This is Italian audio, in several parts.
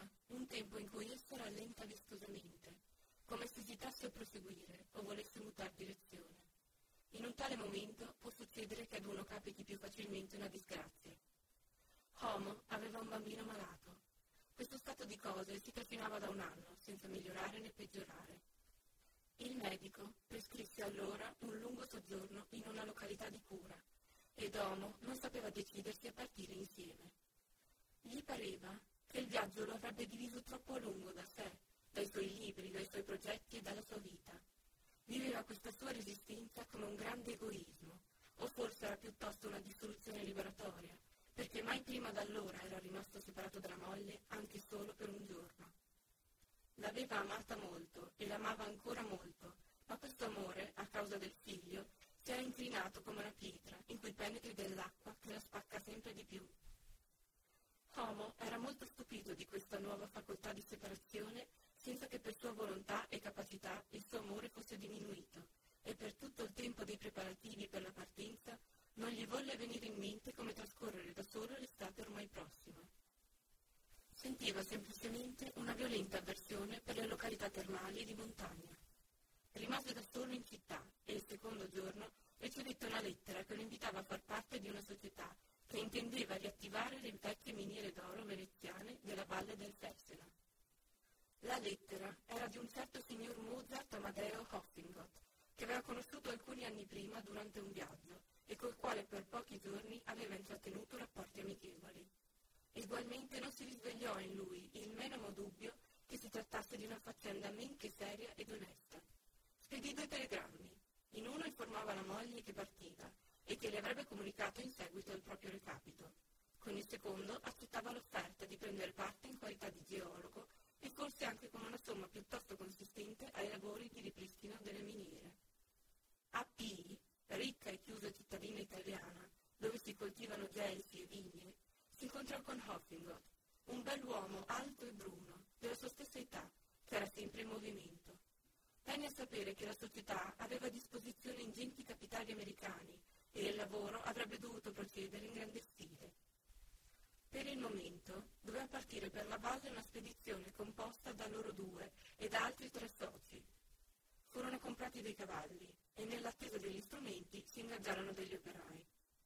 un tempo in cui esso rallenta vistosamente, come se esitasse a proseguire o volesse mutar direzione. In un tale momento può succedere che ad uno capiti più facilmente una disgrazia. Homo aveva un bambino malato. Questo stato di cose si trascinava da un anno, senza migliorare né peggiorare. Il medico prescrisse allora un lungo soggiorno in una località di cura, ed Homo non sapeva decidersi a partire insieme. Gli pareva che il viaggio lo avrebbe diviso troppo a lungo da sé, dai suoi libri, dai suoi progetti e dalla sua vita. Viveva questa sua resistenza come un grande egoismo, o forse era piuttosto una dissoluzione liberatoria, perché mai prima d'allora era rimasto separato dalla moglie anche solo per un giorno. L'aveva amata molto e l'amava ancora molto, ma questo amore, a causa del figlio, si era inclinato come una pietra in cui penetri dell'acqua che la spacca sempre di più. Homo era molto stupito di questa nuova facoltà di separazione, senza che per sua volontà e capacità il suo amore fosse diminuito, e per tutto il tempo dei preparativi per la partenza non gli volle venire in mente come trascorrere da solo l'estate ormai prossima. Sentiva semplicemente una violenta avversione per le località termali e di montagna. Rimase da solo in città e il secondo giorno ricevette una lettera che lo invitava a far parte di una società che intendeva riattivare le vecchie miniere d'oro veneziane della valle del Fersena. La lettera era di un certo signor Mozart Amadeo Hoffingot, che aveva conosciuto alcuni anni prima durante un viaggio e col quale per pochi giorni aveva intrattenuto rapporti amichevoli. Egualmente non si risvegliò in lui il menomo dubbio che si trattasse di una faccenda men che seria ed onesta. Spedì 2 telegrammi. In uno informava la moglie che partiva e che le avrebbe comunicato in seguito il proprio recapito. Con il secondo accettava l'offerta di prendere parte in qualità di geologo e forse anche con una somma piuttosto consistente ai lavori di ripristino delle miniere. A Pii, ricca e chiusa cittadina italiana, dove si coltivano gelsi e vigne, si incontrò con Hoffingot, un bell'uomo alto e bruno, della sua stessa età, che era sempre in movimento. Venne a sapere che la società aveva a disposizione ingenti capitali americani e il lavoro avrebbe dovuto procedere in grande stile. Per il momento doveva partire per la valle una spedizione composta da loro 2 e da altri 3 soci. Furono comprati dei cavalli e nell'attesa degli strumenti si ingaggiarono degli operai.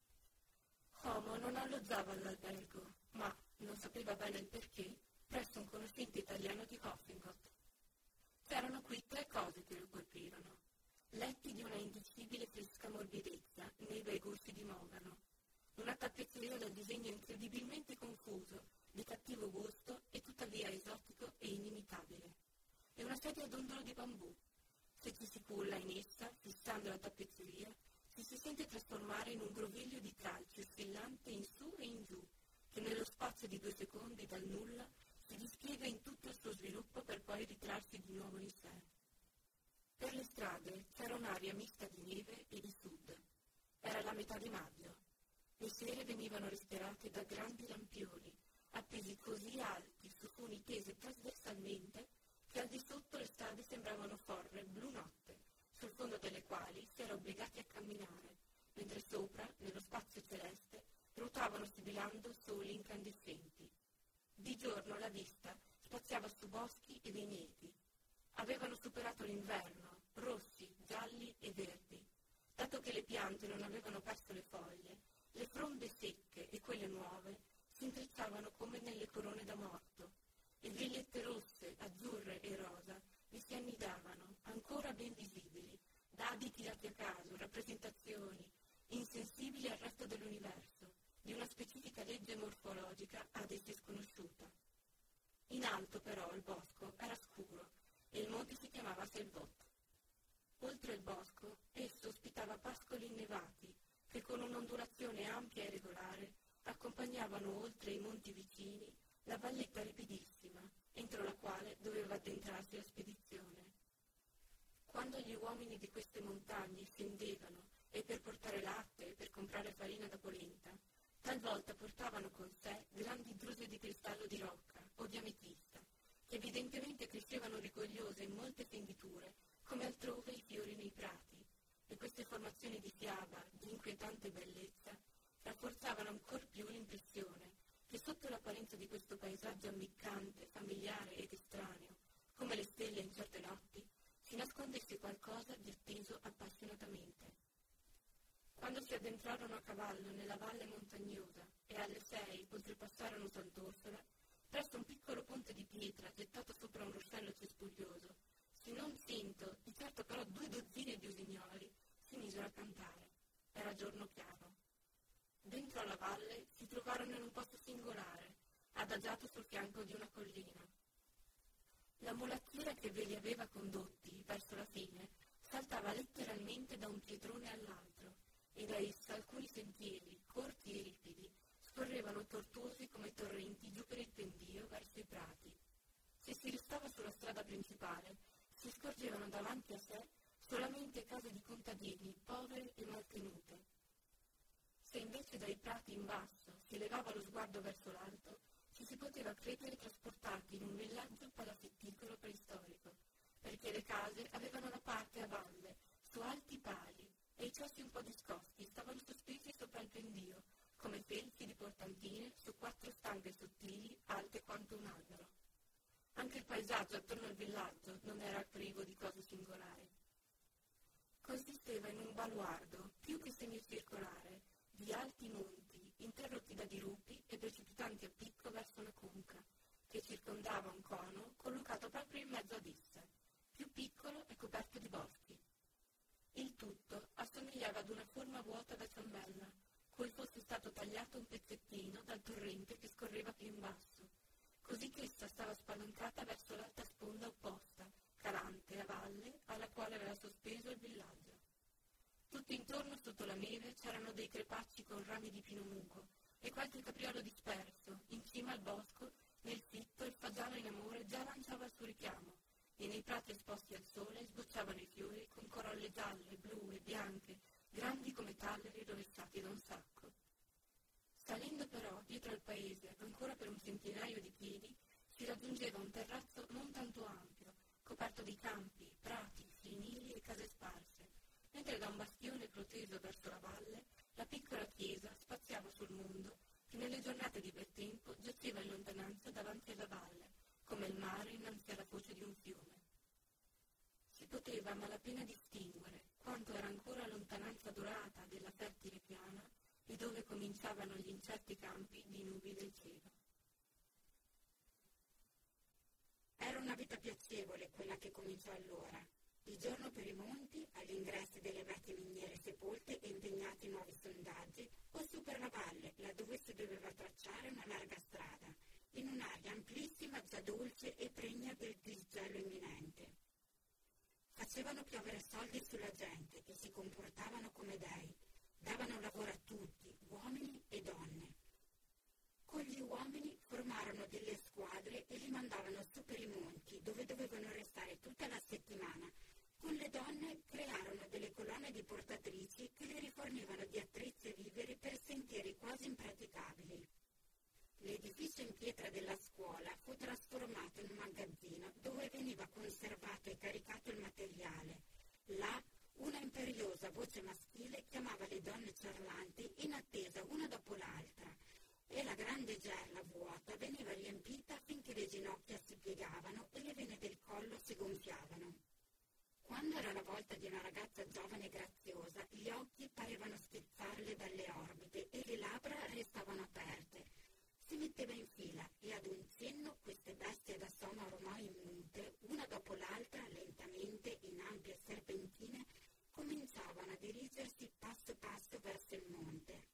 Homo non alloggiava all'albergo, ma, non sapeva bene il perché, presso un conoscente italiano di Hoffingot. C'erano qui 3 cose che lo colpirono: letti di una indicibile fresca morbidezza nei bei gusci di mogano, una tappezzeria dal disegno incredibilmente confuso, di cattivo gusto e tuttavia esotico e inimitabile, e una sedia a dondolo di bambù. Se ci si culla in essa, fissando la tappezzeria, si sente trasformare in un groviglio di calce oscillante in su e in giù, che nello spazio di 2 secondi dal nulla si dispiega in tutto il suo sviluppo per poi ritrarsi di nuovo in sé. Per le strade c'era un'aria mista di neve e di sud. Era la metà di maggio. Le sere venivano respirate da grandi lampioni, appesi così alti su funi tese trasversalmente che al di sotto le strade sembravano forre blu notte, sul fondo delle quali si era obbligati a camminare, mentre sopra, nello spazio celeste, ruotavano sibilando soli incandescenti. Di giorno la vista spaziava su boschi e vigneti. Avevano superato l'inverno, rossi, gialli e verdi. Dato che le piante non avevano perso le foglie, le fronde secche e quelle nuove si intrecciavano come nelle corone da morto, e vigliette rosse, azzurre e rosa vi si annidavano, ancora ben visibili, dadi tirati a caso, rappresentazioni, insensibili al resto dell'universo, di una specifica legge morfologica ad essi sconosciuta. In alto però il bosco era scuro e il monte si chiamava Selvot. Oltre il bosco esso ospitava pascoli innevati che con un'ondulazione ampia e regolare accompagnavano oltre i monti vicini la valletta ripidissima entro la quale doveva addentrarsi la spedizione. Quando gli uomini di queste montagne scendevano e per portare latte e per comprare farina da polenta, talvolta portavano con sé grandi druse di cristallo di rocca o di ametista, che evidentemente crescevano rigogliose in molte fenditure, come altrove i fiori nei prati, e queste formazioni di fiaba, di inquietante bellezza, rafforzavano ancor più l'impressione che sotto l'apparenza di questo paesaggio ammiccante, familiare addentrarono a cavallo nella valle montagnosa e alle 6 oltrepassarono Sant'Orsola, presso un piccolo ponte di pietra gettato sopra un ruscello cespuglioso, se non 100, di certo però 2 dozzine di usignoli, si misero a cantare. Era giorno chiaro. Dentro alla valle si trovarono in un posto singolare, adagiato sul fianco di una collina. La mulattiera che ve li aveva condotti, verso la fine, saltava letteralmente da un pietrone all'altro, e da essa alcuni sentieri, corti e ripidi, scorrevano tortuosi come torrenti giù per il pendio verso i prati. Se si restava sulla strada principale, si scorgevano davanti a sé solamente case di contadini povere e maltenute. Se invece dai prati in basso si levava lo sguardo verso l'alto, ci si poteva credere trasportati in un villaggio palafitticolo preistorico, perché le case avevano la parte a valle, su alti pali, e i cessi un po' discosti stavano sospesi sopra il pendio, come felci di portantine su 4 stanghe sottili alte quanto un albero. Anche il paesaggio attorno al villaggio non era privo di cose singolari. Consisteva in un baluardo, più che semicircolare, di alti monti, interrotti da dirupi e precipitanti a picco verso una conca, che circondava un cono collocato proprio in mezzo ad essa, più piccolo e coperto di boschi. Il tutto assomigliava ad una forma vuota da ciambella, cui fosse stato tagliato un pezzettino dal torrente che scorreva più in basso, così che essa stava spalancata verso l'alta sponda opposta, calante a valle, alla quale aveva sospeso il villaggio. Tutto intorno sotto la neve c'erano dei crepacci con rami di pino mugo e qualche capriolo disperso. In cima al bosco, nel fitto, il fagiano in amore già lanciava il suo richiamo, e nei prati esposti al sole sbocciavano i fiori con corolle gialle, blu e bianche, grandi come talleri rovesciati da un sacco. Salendo però dietro al paese, ancora per un centinaio di piedi, si raggiungeva un terrazzo non tanto ampio, coperto di campi, prati, fienili e case sparse, mentre da un bastione proteso verso la valle, la piccola chiesa spaziava sul mondo, che nelle giornate di bel tempo giaceva in lontananza davanti alla valle, come il mare innanzi alla foce di un fiume. Si poteva a malapena distinguere quanto era ancora lontananza dorata della fertile piana e dove cominciavano gli incerti campi di nubi del cielo. Era una vita piacevole quella che cominciò allora. Di giorno per i monti, agli ingressi delle vecchie miniere sepolte e impegnati in nuovi sondaggi, o su per la valle, laddove si doveva tracciare una larga strada, in un'aria amplissima, già dolce e pregna del disgelo imminente. Facevano piovere soldi sulla gente e si comportavano come dei, davano lavoro a tutti, uomini e donne. Con gli uomini formarono delle squadre e li mandavano su per i monti, dove dovevano restare tutta la settimana. Con le donne crearono delle colonne di portatrici che le rifornivano di attrezzi e viveri per sentieri quasi impraticabili. L'edificio in pietra della scuola fu trasformato in un magazzino dove veniva conservato e caricato il materiale. Là, una imperiosa voce maschile chiamava le donne ciarlanti in attesa una dopo l'altra, e la grande gerla vuota veniva riempita finché le ginocchia si piegavano e le vene del collo si gonfiavano. Quando era la volta di una ragazza giovane e graziosa, gli occhi parevano schizzarle dalle orbite e le labbra restavano aperte. Si metteva in fila e ad un cenno queste bestie da soma ormai immute, una dopo l'altra, lentamente, in ampie serpentine, cominciavano a dirigersi passo passo verso il monte.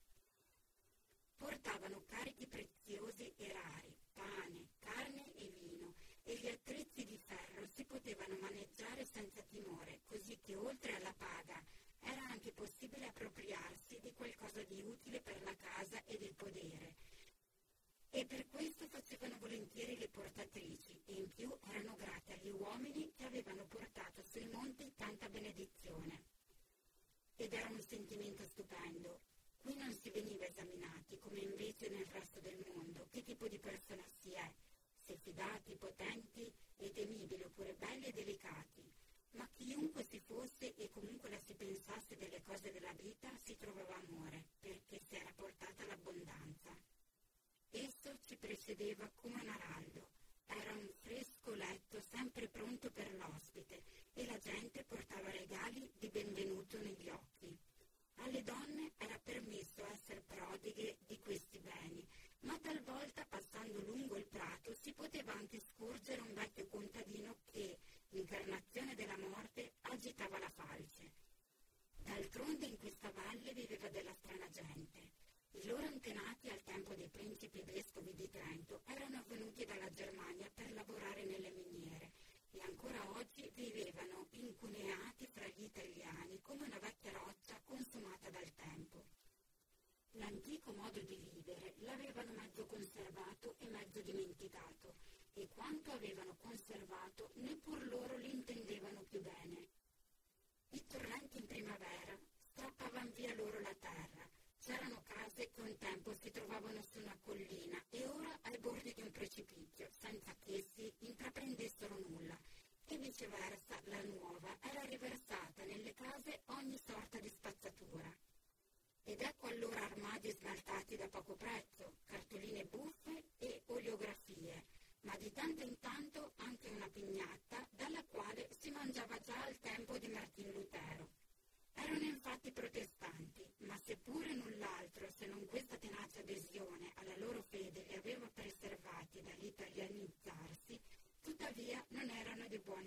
Portavano carichi preziosi e rari, pane, carne e vino, e gli attrezzi di ferro si potevano maneggiare senza timore, così che oltre alla paga era anche possibile appropriarsi di qualcosa di utile per la casa e del podere. E per questo facevano volentieri le portatrici, e in più erano grate agli uomini che avevano portato sui monti tanta benedizione. Ed era un sentimento stupendo. Qui non si veniva esaminati, come invece nel resto del mondo, che tipo di persona si è, se fidati, potenti e temibili oppure belli e delicati. Ma chiunque si fosse e comunque la si pensasse delle cose della vita, si trovava amore, perché si era portata l'abbondanza. Esso ci precedeva come un araldo. Era un fresco letto sempre pronto per l'ospite e la gente portava regali di benvenuto negli occhi. Alle donne era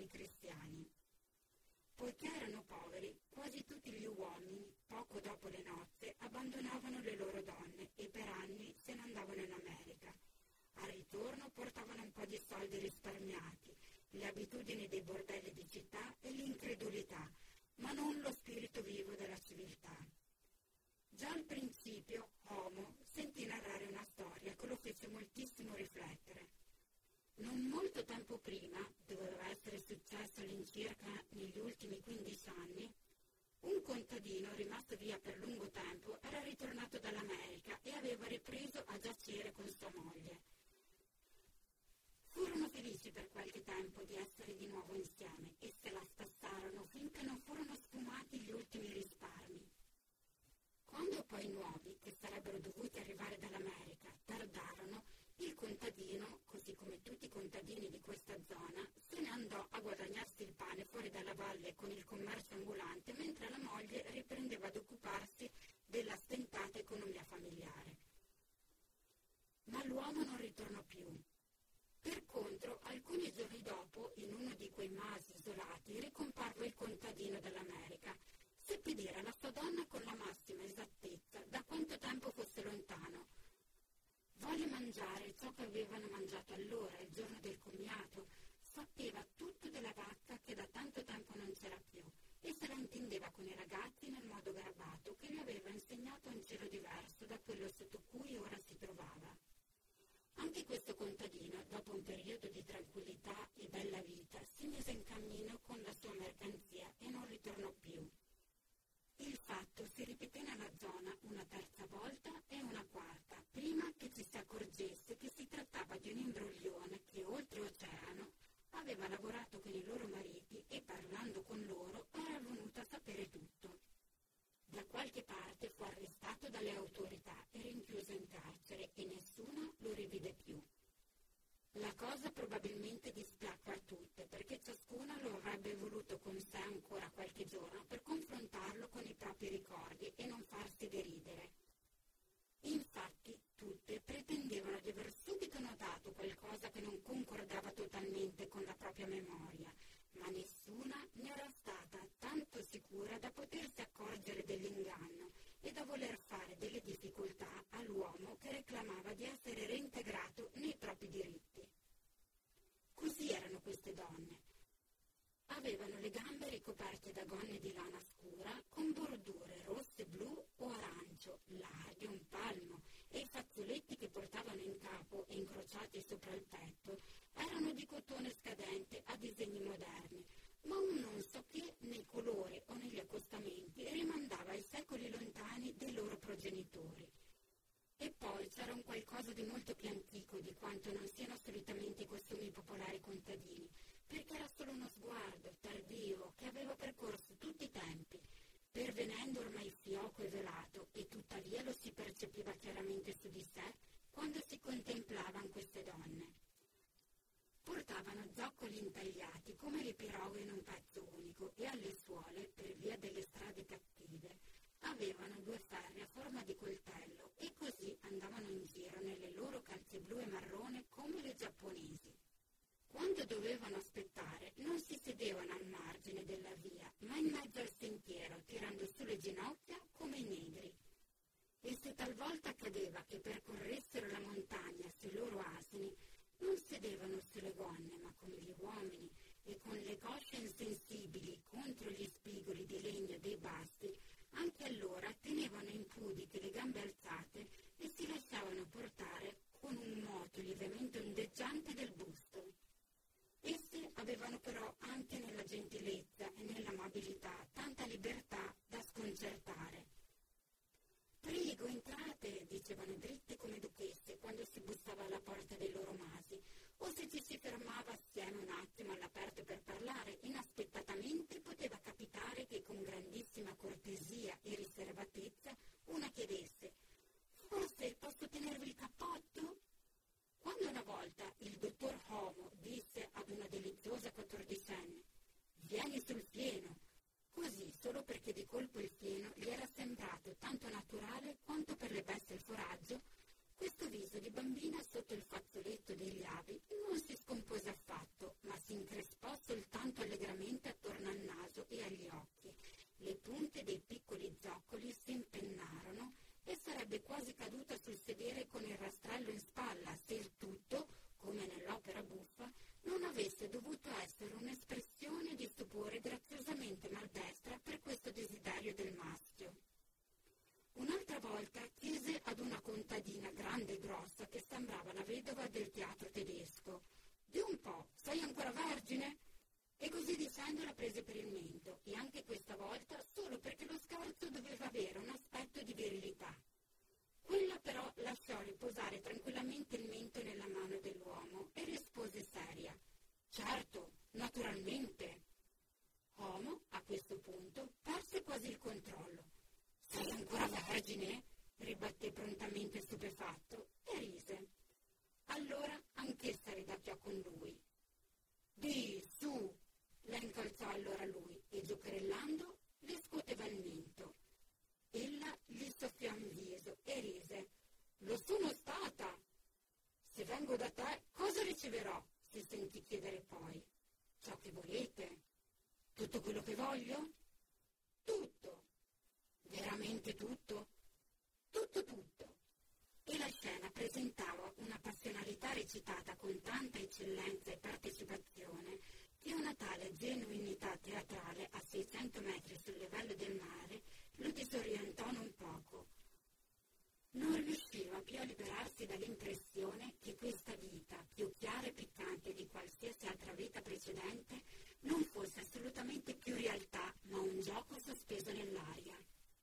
fedeli cristiani. Poiché erano poveri, quasi tutti gli uomini, poco dopo le nozze, abbandonavano le loro donne e per anni se ne andavano in America. Al ritorno portavano un po' di soldi risparmiati, le abitudini dei bordelli di città e l'incredulità, ma non lo spirito vivo della civiltà. Già al principio Homo sentì narrare una storia che lo fece moltissimo riflettere. Non molto tempo prima, doveva essere successo all'incirca negli ultimi 15 anni, un contadino rimasto via per lungo tempo era ritornato dall'America e aveva ripreso a giacere con sua moglie. Furono felici per qualche tempo di essere di nuovo insieme e se la spassarono finché non furono sfumati gli ultimi risparmi. Quando poi i nuovi, che sarebbero dovuti arrivare dall'America, tardarono, il contadino, così come tutti i contadini di questa zona, se ne andò a guadagnarsi il pane fuori dalla valle con il commercio ambulante, mentre la moglie riprendeva ad occuparsi della stentata economia familiare. Ma l'uomo non ritornò più. Per contro, alcuni giorni dopo, in uno di quei masi isolati, ricomparve il contadino dall'America. Seppe dire alla sua donna con la massima esattezza da quanto tempo fosse lontano. Volle mangiare ciò che avevano mangiato allora, il giorno del commiato. Sapeva tutto della vacca che da tanto tempo non c'era più e se la intendeva con i ragazzi nel modo garbato che gli aveva insegnato un cielo diverso da quello sotto cui ora si trovava. Anche questo contadino, dopo un periodo di tranquillità e bella vita, si mise in cammino con la sua mercanzia e non ritornò più. Il fatto si ripeté nella zona una terza volta e una quarta, prima che ci si accorgesse che si trattava di un imbroglione che, oltre oceano, aveva lavorato con i loro mariti e, parlando con loro, era venuto a sapere tutto. Da qualche parte fu arrestato dalle autorità e rinchiuso in carcere e nessuno lo rivide più. La cosa probabilmente dispiacque a tutte, perché ciascuna lo avrebbe voluto con sé ancora qualche giorno per confrontarlo con i propri ricordi e non farsi deridere. Infatti, tutte pretendevano di aver subito notato qualcosa che non concordava totalmente con la propria memoria, ma nessuna ne era stata tanto sicura da potersi accorgere dell'inganno e da voler fare delle difficoltà all'uomo che reclamava di essere reintegrato nei propri diritti. Così erano queste donne. Avevano le gambe ricoperte da gonne di lana scura con bordure rosse, blu o arancio, larghe un palmo, e i fazzoletti che portavano in capo e incrociati sopra il petto erano di cotone scadente a disegni moderni, ma un non so che nei colori o negli accostamenti rimandava ai secoli lontani dei loro progenitori. E poi c'era un qualcosa di molto più antico di quanto non siano solitamente i costumi popolari contadini, perché era solo uno sguardo tardivo che aveva percorso tutti i tempi, pervenendo ormai fioco e velato, e tuttavia lo si percepiva chiaramente su di sé quando si contemplavan queste donne. Portavano zoccoli intagliati come le piroghe in un pezzo unico e alle suole, per via delle strade cattive, avevano due ferri a forma di coltello e così andavano in giro nelle loro calze blu e marrone come le giapponesi. Quando dovevano aspettare non si sedevano al margine della via, ma in mezzo al sentiero, tirando su le ginocchia come i negri. E se talvolta accadeva che percorressero la montagna sui loro asini, non sedevano sulle gonne, ma come gli uomini, e con le cosce insensibili contro gli spigoli di legno dei basti, anche allora tenevano impudiche le gambe alzate e si lasciavano portare con un moto lievemente ondeggiante del busto. Esse avevano però anche nella gentilezza e nell'amabilità tanta libertà da sconcertare. «Prego, entrate», dicevano dritte come duchesse quando si bussava alla porta dei loro masi, o se ci si fermava assieme un attimo all'aperto per parlare, inaspettatamente poteva capitare che con grandissima cortesia e riservatezza una chiedesse: «Forse posso tenervi il cappotto?» Quando una volta il dottor Homo disse ad una deliziosa 14enne: «Vieni sul fieno», così solo perché di colpo il fieno gli era sembrato tanto naturale quanto per le bestie il foraggio, questo viso di bambina sotto il fazzoletto degli avi non si scompose affatto, ma si increspò soltanto diva del teatro tedesco. Di un po', sei ancora vergine? E così dicendo la prese per il mento, e anche questa volta solo perché lo scherzo doveva avere un aspetto di virilità. Quella però lasciò riposare tranquillamente il mento nella mano dell'uomo e rispose seria: certo, naturalmente. Homo, a questo punto, perse quasi il controllo. Sei ancora vergine? Ribatté prontamente stupefatto e rise. Allora anch'essa ridacchiò con lui. Di, su! La incalzò allora lui e, giocherellando, le scuoteva il mento. Ella gli soffiò in viso e rise. Lo sono stata! Se vengo da te, cosa riceverò? Si sentì chiedere poi. Ciò che volete. Tutto quello che voglio? Tutto. Veramente tutto? Tutto, tutto. E la scena presentava una passionalità recitata con tanta eccellenza e partecipazione che una tale genuinità teatrale a 600 metri sul livello del mare lo disorientò non poco. Non riusciva più a liberarsi dall'impressione che questa vita, più chiara e piccante di qualsiasi altra vita precedente, non fosse assolutamente più realtà, ma un gioco sospeso nell'aria.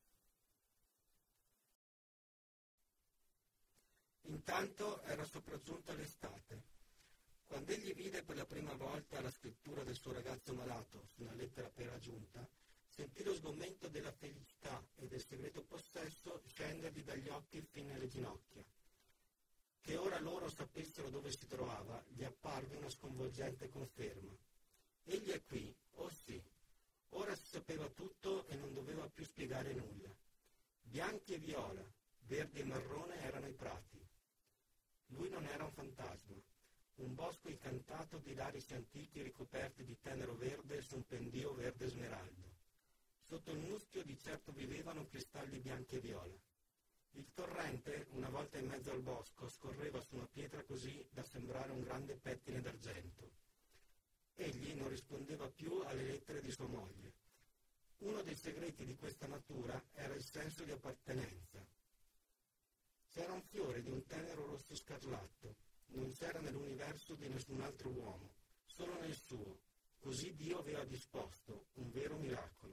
Intanto era sopraggiunta l'estate. Quando egli vide per la prima volta la scrittura del suo ragazzo malato su una lettera appena giunta, sentì lo sgomento della felicità e del segreto possesso scendergli dagli occhi fino alle ginocchia. Che ora loro sapessero dove si trovava, gli apparve una sconvolgente conferma. Egli è qui, oh sì. Ora si sapeva tutto e non doveva più spiegare nulla. Bianchi e viola, verde e marrone erano i prati. Lui non era un fantasma, un bosco incantato di larici antichi ricoperti di tenero verde su un pendio verde smeraldo. Sotto il muschio di certo vivevano cristalli bianchi e viola. Il torrente, una volta in mezzo al bosco, scorreva su una pietra così da sembrare un grande pettine d'argento. Egli non rispondeva più alle lettere di sua moglie. Uno dei segreti di questa natura era il senso di appartenenza. C'era un fiore di un tenero rosso scarlatto, non c'era nell'universo di nessun altro uomo, solo nel suo, così Dio aveva disposto, un vero miracolo.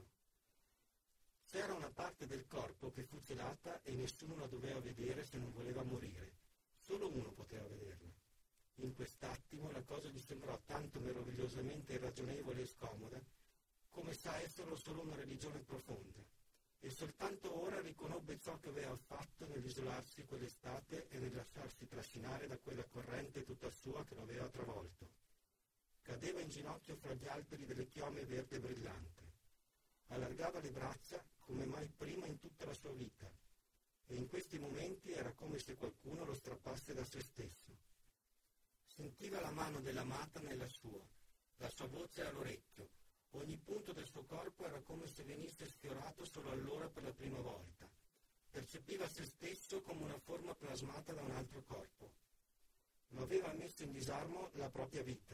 C'era una parte del corpo che fu celata e nessuno la doveva vedere se non voleva morire, solo uno poteva vederla. In quest'attimo la cosa gli sembrò tanto meravigliosamente irragionevole e scomoda, come sa esserlo solo una religione profonda. E soltanto ora riconobbe ciò che aveva fatto nell'isolarsi quell'estate e nel lasciarsi trascinare da quella corrente tutta sua che lo aveva travolto. Cadeva in ginocchio fra gli alberi delle chiome verde brillante. Allargava le braccia come mai prima in tutta la sua vita, e in questi momenti era come se qualcuno lo strappasse da se stesso. Sentiva la mano dell'amata nella sua, la sua voce all'orecchio. Ogni punto del suo corpo era come se venisse sfiorato solo allora per la prima volta. Percepiva se stesso come una forma plasmata da un altro corpo. Ma aveva messo in disarmo la propria vita.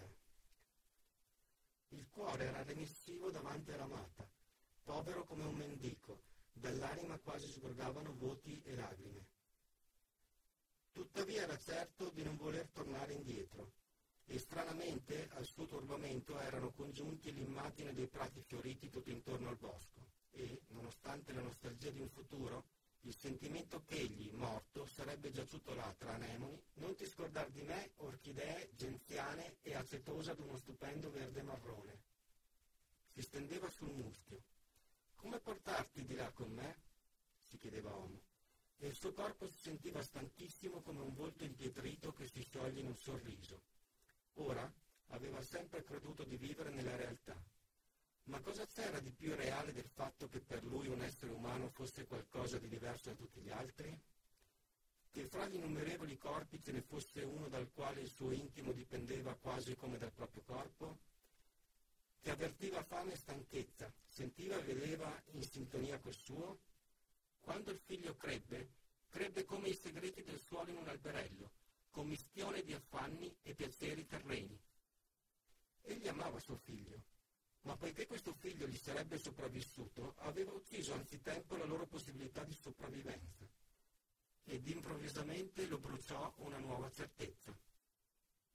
Il cuore era remissivo davanti all'amata, povero come un mendico, dall'anima quasi sgorgavano voti e lacrime. Tuttavia era certo di non voler tornare indietro. E stranamente al suo turbamento erano congiunti l'immagine dei prati fioriti tutto intorno al bosco e, nonostante la nostalgia di un futuro, il sentimento che egli, morto, sarebbe giaciuto là tra anemoni, non ti scordar di me, orchidee, genziane e acetosa d'uno stupendo verde marrone. Si stendeva sul muschio. Come portarti di là con me? Si chiedeva Homo. E il suo corpo si sentiva stanchissimo come un volto impietrito che si scioglie in un sorriso. Ora aveva sempre creduto di vivere nella realtà. Ma cosa c'era di più reale del fatto che per lui un essere umano fosse qualcosa di diverso da tutti gli altri? Che fra gli innumerevoli corpi ce ne fosse uno dal quale il suo intimo dipendeva quasi come dal proprio corpo? Che avvertiva fame e stanchezza, sentiva e vedeva in sintonia col suo? Quando il figlio crebbe come i segreti del suolo in un alberello, commistione di affanni e piaceri terreni. Egli amava suo figlio, ma poiché questo figlio gli sarebbe sopravvissuto, aveva ucciso anzitempo la loro possibilità di sopravvivenza. Ed improvvisamente lo bruciò una nuova certezza.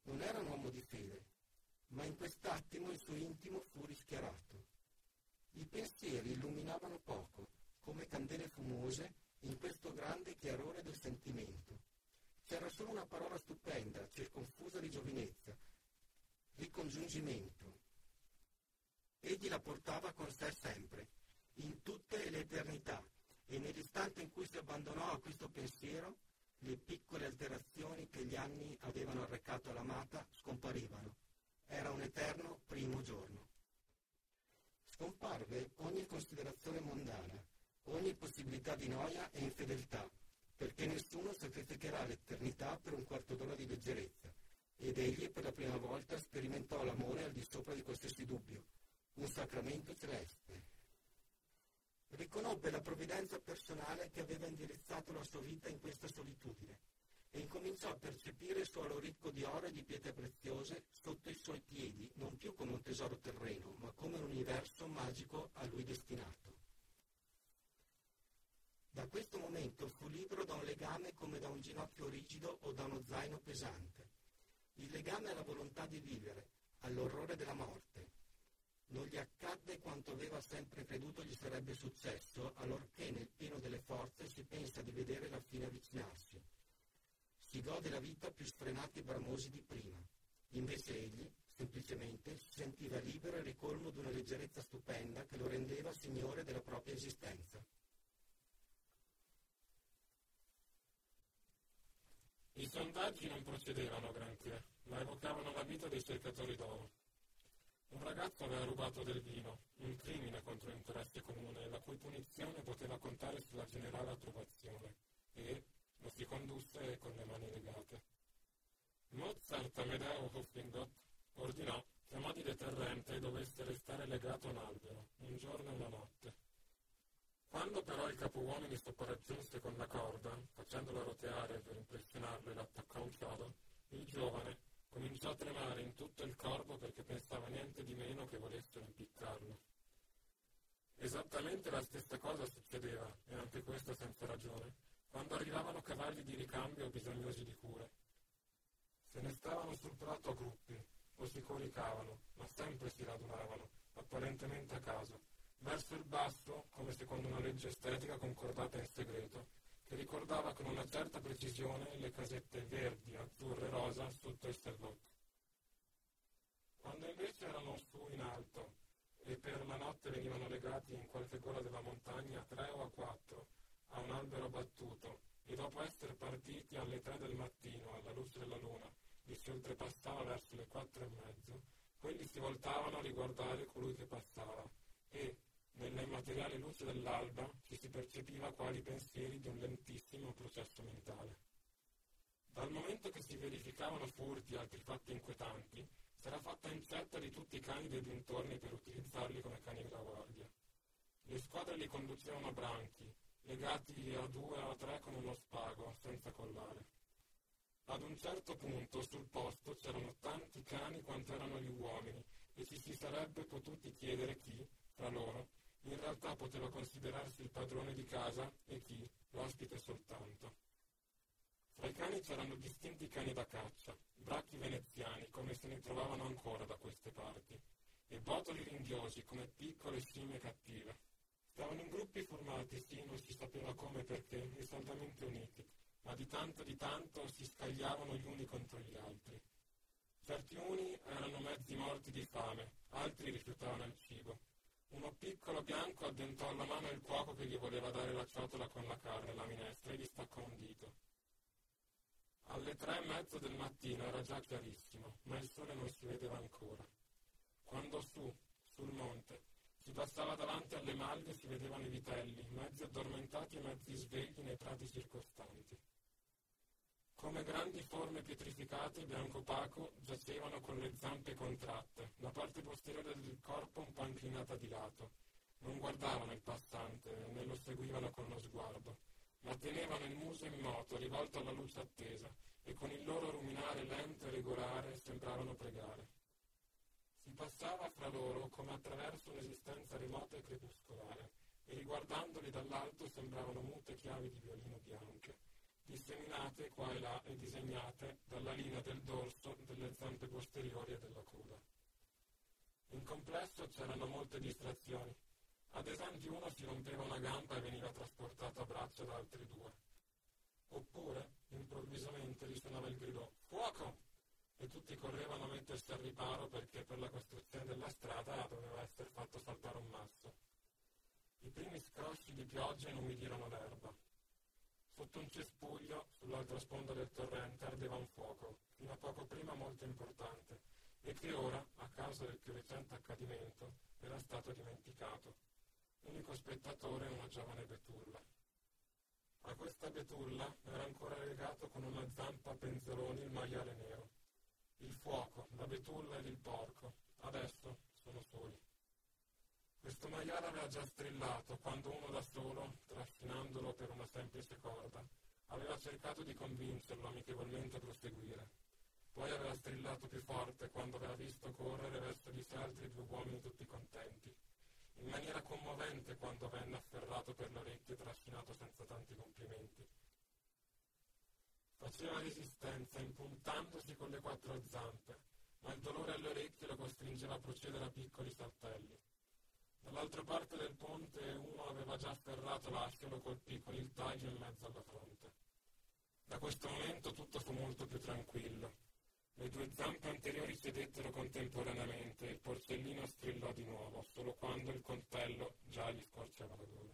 Non era un uomo di fede, ma in quest'attimo il suo intimo fu rischiarato. I pensieri illuminavano poco, come candele fumose, in questo grande chiarore del sentimento. C'era solo una parola stupenda, circonfusa di giovinezza, ricongiungimento. Egli la portava con sé sempre, in tutte le eternità, e nell'istante in cui si abbandonò a questo pensiero, le piccole alterazioni che gli anni avevano arrecato all'amata scomparivano. Era un eterno primo giorno. Scomparve ogni considerazione mondana, ogni possibilità di noia e infedeltà, perché nessuno sacrificherà l'eternità per un quarto d'ora di leggerezza, ed egli per la prima volta sperimentò l'amore al di sopra di qualsiasi dubbio, un sacramento celeste. Riconobbe la provvidenza personale che aveva indirizzato la sua vita in questa solitudine e incominciò a percepire il suolo ricco di oro e di pietre preziose sotto i suoi piedi, non più come un tesoro terreno, ma come un universo magico a lui destinato. Da questo momento fu libero da un legame come da un ginocchio rigido o da uno zaino pesante. Il legame alla volontà di vivere, all'orrore della morte. Non gli accadde quanto aveva sempre creduto gli sarebbe successo, allorché nel pieno delle forze si pensa di vedere la fine avvicinarsi. Si gode la vita più sfrenati e bramosi di prima. Invece egli, semplicemente, si sentiva libero e ricolmo di una leggerezza stupenda che lo rendeva signore della propria esistenza. I sondaggi non procedevano granché, ma evocavano la vita dei cercatori d'oro. Un ragazzo aveva rubato del vino, un crimine contro l'interesse comune, la cui punizione poteva contare sulla generale approvazione, e lo si condusse con le mani legate. Mozart Amedeo Hoflingot ordinò che a mo' di deterrente dovesse restare legato a un albero, un giorno e una notte. Quando però il capouomini sopraggiunse con la corda, facendola roteare per impressionarlo e l'attaccò a un chiodo, il giovane cominciò a tremare in tutto il corpo perché pensava niente di meno che volessero impiccarlo. Esattamente la stessa cosa succedeva, e anche questo senza ragione, quando arrivavano cavalli di ricambio bisognosi di cure. Se ne stavano sul prato a gruppi, o si coricavano, ma sempre si radunavano, apparentemente a caso, verso il basso, come secondo una legge estetica concordata in segreto, che ricordava con una certa precisione le casette verdi, azzurre e rosa sotto il salottino. Quando invece erano su in alto e per la notte venivano legati in qualche gola della montagna 3 o a 4 a un albero battuto e dopo essere partiti alle 3 del mattino alla luce della luna li si oltrepassava verso le 4:30, quelli si voltavano a riguardare colui che passava e, nella immateriale luce dell'alba, ci si percepiva quali pensieri di un lentissimo processo mentale. Dal momento che si verificavano furti e altri fatti inquietanti, s'era fatta incetta di tutti i cani dei dintorni per utilizzarli come cani da guardia. Le squadre li conducevano a branchi, legati a 2 o a 3 con uno spago, senza collare. Ad un certo punto sul posto c'erano tanti cani quanto erano gli uomini e ci si sarebbe potuti chiedere chi, fra loro, in realtà poteva considerarsi il padrone di casa e chi, l'ospite soltanto. Fra i cani c'erano distinti cani da caccia, bracchi veneziani come se ne trovavano ancora da queste parti, e botoli ringhiosi come piccole scimmie cattive. Stavano in gruppi formati, sì, non si sapeva come e perché, e saldamente uniti, ma di tanto si scagliavano gli uni contro gli altri. Certi uni erano mezzi morti di fame, altri rifiutavano il cibo. Uno piccolo bianco addentò alla mano il cuoco che gli voleva dare la ciotola con la carne e la minestra e gli staccò un dito. Alle 3:30 del mattino era già chiarissimo, ma il sole non si vedeva ancora. Quando sul monte, si passava davanti alle maglie si vedevano i vitelli, mezzi addormentati e mezzi svegli nei prati circostanti. Come grandi forme pietrificate, bianco opaco, giacevano con le zampe contratte, la parte posteriore del corpo un po' inclinata di lato. Non guardavano il passante, né lo seguivano con lo sguardo, ma tenevano il muso in moto, rivolto alla luce attesa, e con il loro ruminare lento e regolare sembravano pregare. Si passava fra loro come attraverso un'esistenza remota e crepuscolare, e riguardandoli dall'alto sembravano mute chiavi di violino bianche, disseminate qua e là e disegnate dalla linea del dorso, delle zampe posteriori e della coda. In complesso c'erano molte distrazioni. Ad esempio uno si rompeva una gamba e veniva trasportato a braccio da altri due. Oppure, improvvisamente risuonava il grido «Fuoco!» e tutti correvano a mettersi al riparo perché per la costruzione della strada doveva essere fatto saltare un masso. I primi scrosci di pioggia inumidirono l'erba. Sotto un cespuglio, sull'altra sponda del torrente, ardeva un fuoco, fino a poco prima molto importante, e che ora, a causa del più recente accadimento, era stato dimenticato. L'unico spettatore una giovane betulla. A questa betulla era ancora legato con una zampa a penzoloni il maiale nero. Il fuoco, la betulla ed il porco, adesso sono soli. Questo maiale aveva già strillato quando uno da solo, trascinandolo per una semplice corda, aveva cercato di convincerlo amichevolmente a proseguire. Poi aveva strillato più forte quando aveva visto correre verso di sé altri due uomini tutti contenti, in maniera commovente quando venne afferrato per le orecchie e trascinato senza tanti complimenti. Faceva resistenza impuntandosi con le 4 zampe, ma il dolore alle orecchie lo costringeva a procedere a piccoli saltelli. Dall'altra parte del ponte uno aveva già afferrato l'ascia e lo colpì con il taglio in mezzo alla fronte. Da questo momento tutto fu molto più tranquillo. Le 2 zampe anteriori cedettero contemporaneamente e il porcellino strillò di nuovo, solo quando il coltello già gli scorceva la gola.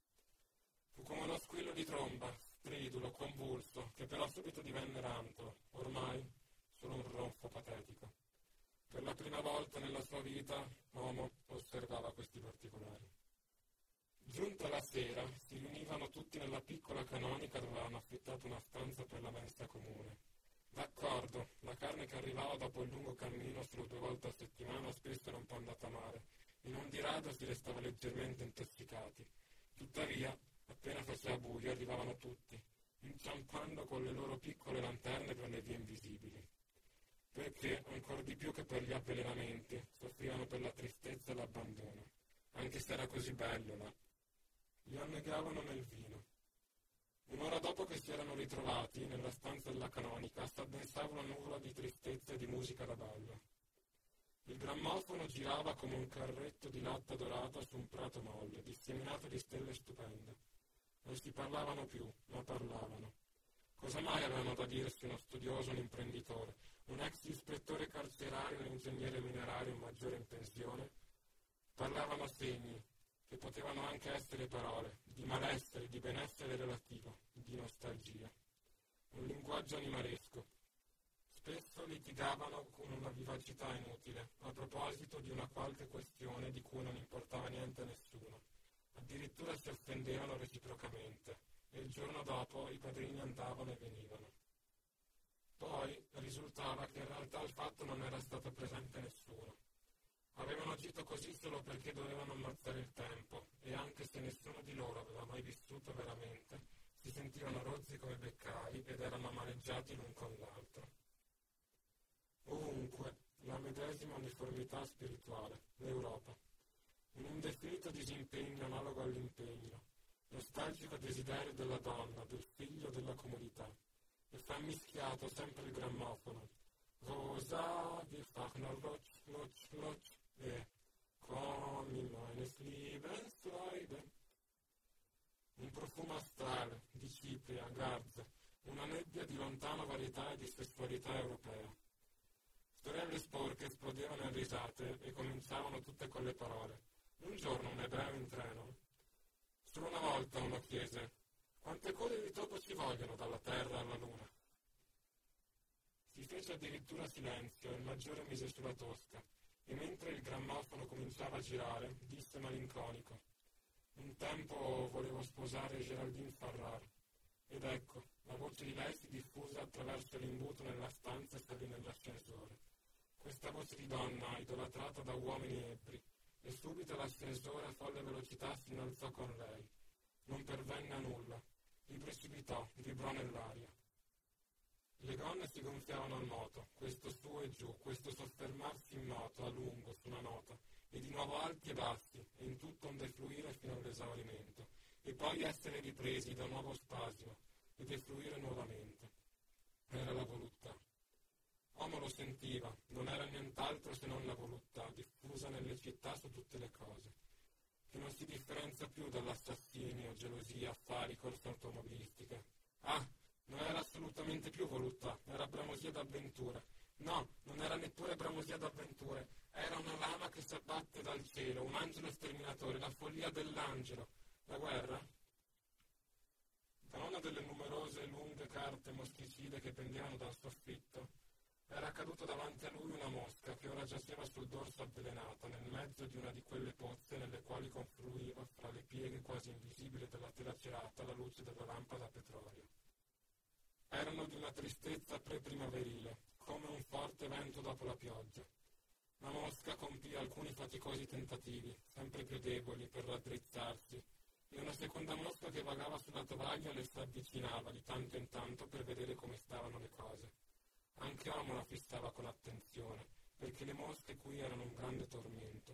Fu come uno squillo di tromba, stridulo, convulso, che però subito divenne ranto, ormai solo un ronfo patetico. Per la prima volta nella sua vita, Momo osservava questi particolari. Giunta la sera, si riunivano tutti nella piccola canonica dove avevano affittato una stanza per la mensa comune. D'accordo, la carne che arrivava dopo il lungo cammino solo 2 volte a settimana spesso era un po' andata male, e non di rado si restava leggermente intossicati. Tuttavia, appena faceva buio, arrivavano tutti, inciampando con le loro piccole lanterne per le vie invisibili. Perché, ancor di più che per gli avvelenamenti, soffrivano per la tristezza e l'abbandono, anche se era così bello là. Li annegavano nel vino. Un'ora dopo che si erano ritrovati, nella stanza della canonica, s'addensava una nuvola di tristezza e di musica da ballo. Il grammofono girava come un carretto di latta dorata su un prato molle, disseminato di stelle stupende. Non si parlavano più, ma parlavano. Cosa mai avevano da dirsi uno studioso, un imprenditore, un ex ispettore carcerario, un ingegnere minerario, un maggiore in pensione? Parlavano segni, che potevano anche essere parole, di malessere, di benessere relativo, di nostalgia. Un linguaggio animalesco. Spesso litigavano con una vivacità inutile, a proposito di una qualche questione di cui non importava niente a nessuno. Addirittura si offendevano reciprocamente, e il giorno dopo i padrini andavano e venivano. Poi risultava che in realtà il fatto non era stato presente nessuno. Avevano agito così solo perché dovevano ammazzare il tempo, e anche se nessuno di loro aveva mai vissuto veramente, si sentivano rozzi come beccai ed erano amareggiati l'un con l'altro. Ovunque, la medesima uniformità spirituale, l'Europa. Un indefinito disimpegno analogo all'impegno, nostalgico desiderio della donna, del figlio, della comunità. E fa mischiato sempre il grammofono. Rosa, wir fachen lotsch, lotsch, lotsch, e komm in meines Lebensfreude. Un profumo astrale, di cipria, garze, una nebbia di lontana varietà e di sessualità europea. Storelle sporche esplodevano in risate e cominciavano tutte con le parole. Un giorno un ebreo in treno. Solo una volta uno chiese: quante code di topo ci vogliono dalla terra alla luna? Si fece addirittura silenzio e il maggiore mise sulla tosca, e mentre il grammofono cominciava a girare, disse malinconico: un tempo volevo sposare Geraldine Farrar. Ed ecco, la voce di lei si diffuse attraverso l'imbuto nella stanza e salì nell'ascensore. Questa voce di donna, idolatrata da uomini ebbri, e subito l'ascensore a folle velocità si innalzò con lei. Non pervenne a nulla, li precipitò, vibrò nell'aria. Le gonne si gonfiavano al moto, questo su e giù, questo soffermarsi in moto a lungo su una nota, e di nuovo alti e bassi, e in tutto un defluire fino all'esaurimento, e poi essere ripresi da un nuovo spasimo, e defluire dall'assassinio, gelosia, affari, corse automobilistiche. Ah, non era assolutamente più voluttà, era bramosia d'avventure. No, non era neppure bramosia d'avventure, era una lama che si abbatte dal cielo, un angelo sterminatore, la follia dell'angelo. La guerra? Da una delle numerose lunghe carte moschicide che pendevano dal soffitto, era caduta davanti a lui una mosca che ora giaceva sul dorso avvelenata, nel mezzo di una di quelle pozze nelle quali confluiva fra le pieghe quasi invisibili della tela cerata la luce della lampada a petrolio. Erano di una tristezza pre-primaverile, come un forte vento dopo la pioggia. La mosca compì alcuni faticosi tentativi, sempre più deboli, per raddrizzarsi, e una seconda mosca che vagava sulla tovaglia le si avvicinava di tanto in tanto per vedere come stavano le cose. Anche Amo la fissava con attenzione, perché le mosche qui erano un grande tormento.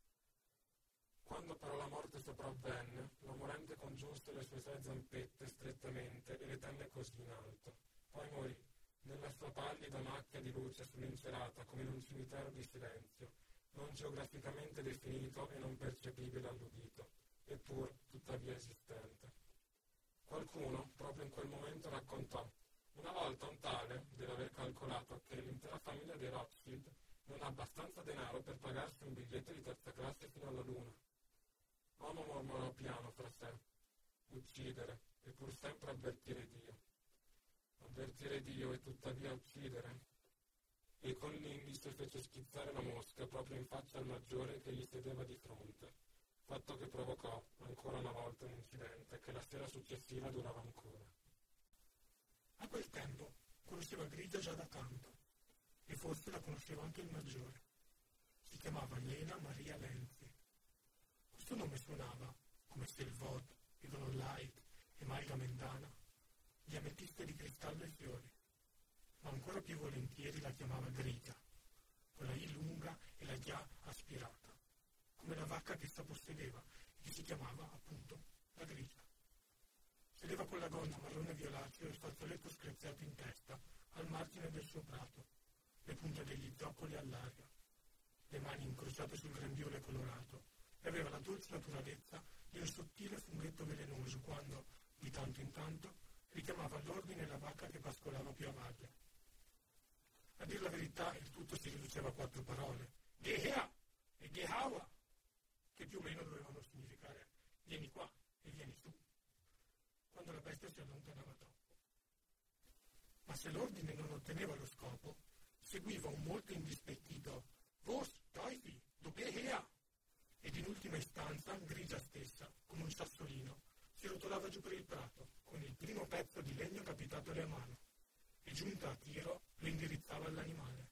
Quando però la morte sopravvenne, la morente congiunse le sue 6 zampette strettamente e le tenne così in alto. Poi morì, nella sua pallida macchia di luce sull'incerata come in un cimitero di silenzio, non geograficamente definito e non percepibile all'udito, eppur tuttavia esistente. Qualcuno, proprio in quel momento, raccontò: una volta un tale deve aver calcolato che l'intera famiglia dei Rothschild non ha abbastanza denaro per pagarsi un biglietto di 3ª classe fino alla luna. Uomo mormorò piano fra sé: uccidere, e pur sempre avvertire Dio. Avvertire Dio e tuttavia uccidere? E con l'indice fece schizzare la mosca proprio in faccia al maggiore che gli sedeva di fronte, fatto che provocò ancora una volta un incidente che la sera successiva durava ancora. A quel tempo conosceva Grigia già da tanto, e forse la conosceva anche il maggiore. Si chiamava Lena Maria Lenzi. Questo nome suonava, come Selvod, Idolon Light e Maiga Mendana, di ametiste di cristallo e fiori, ma ancora più volentieri la chiamava Grigia, con la I lunga e la Gia aspirata, come la vacca che essa possedeva e che si chiamava, appunto, la Grigia. Sedeva con la gonna marrone violaceo e il fazzoletto screziato in testa, al margine del suo prato, le punte degli zoccoli all'aria, le mani incrociate sul grembiule colorato, e aveva la dolce naturalezza di un sottile funghetto velenoso quando, di tanto in tanto, richiamava all'ordine la vacca che pascolava più a valle. A dir la verità, il tutto si riduceva a 4 parole: Gehea e Gehawa, che più o meno dovevano significare vieni qua e vieni su, quando la bestia si allontanava troppo. Ma se l'ordine non otteneva lo scopo, seguiva un molto indispettito Vos, Teufi, du Gehea, ed in ultima istanza Grigia stessa, come un sassolino, si rotolava giù per il prato, con il primo pezzo di legno capitatole a mano, e giunta a tiro lo indirizzava all'animale.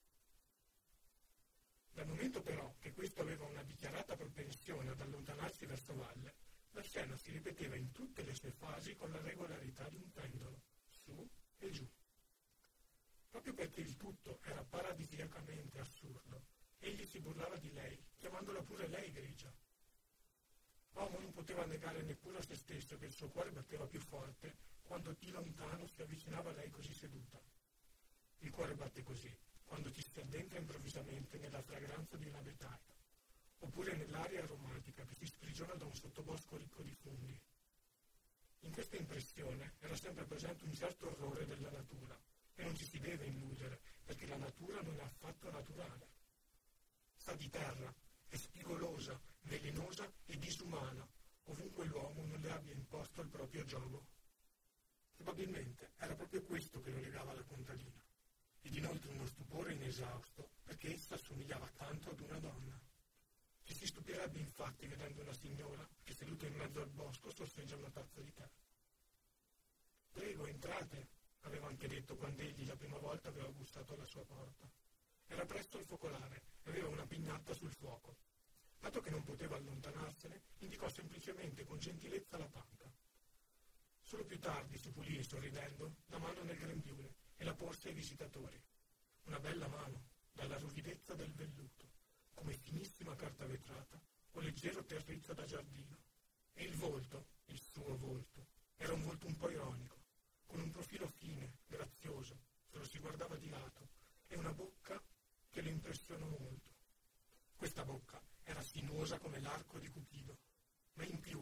Dal momento però che questo aveva una dichiarata propensione ad allontanarsi verso valle, la scena si ripeteva in tutte le sue fasi con la regolarità di un pendolo, su e giù. Proprio perché il tutto era paradisiacamente assurdo, egli si burlava di lei, chiamandola pure lei Grigia. Uomo non poteva negare neppure a se stesso che il suo cuore batteva più forte quando di lontano si avvicinava a lei così seduta. Il cuore batte così quando ci si addentra improvvisamente nella fragranza di una vetaia, oppure nell'aria aromatica che si sprigiona da un sottobosco ricco di funghi. In questa impressione era sempre presente un certo orrore della natura, e non ci si deve illudere, perché la natura non è affatto naturale. Sa di terra, è spigolosa, velenosa e disumana, ovunque l'uomo non le abbia imposto il proprio giogo. Probabilmente era proprio questo che lo legava alla contadina, ed inoltre uno stupore inesausto, perché essa assomigliava tanto ad una donna. Ci si stupirebbe infatti vedendo una signora che seduta in mezzo al bosco sorseggia una tazza di tè. «Prego, entrate», aveva anche detto quando egli la prima volta aveva bussato alla sua porta. Era presto al focolare e aveva una pignatta sul fuoco. Dato che non poteva allontanarsene, indicò semplicemente con gentilezza la panca. Solo più tardi si pulì, sorridendo, la mano nel grembiule e la porse ai visitatori. Una bella mano, dalla ruvidezza del velluto, come finissima carta vetrata o leggero terriccio da giardino. E il volto, il suo volto, era un volto un po' ironico, con un profilo fine, grazioso, se lo si guardava di lato, e una bocca che lo impressionò molto. Questa bocca era sinuosa come l'arco di Cupido, ma in più era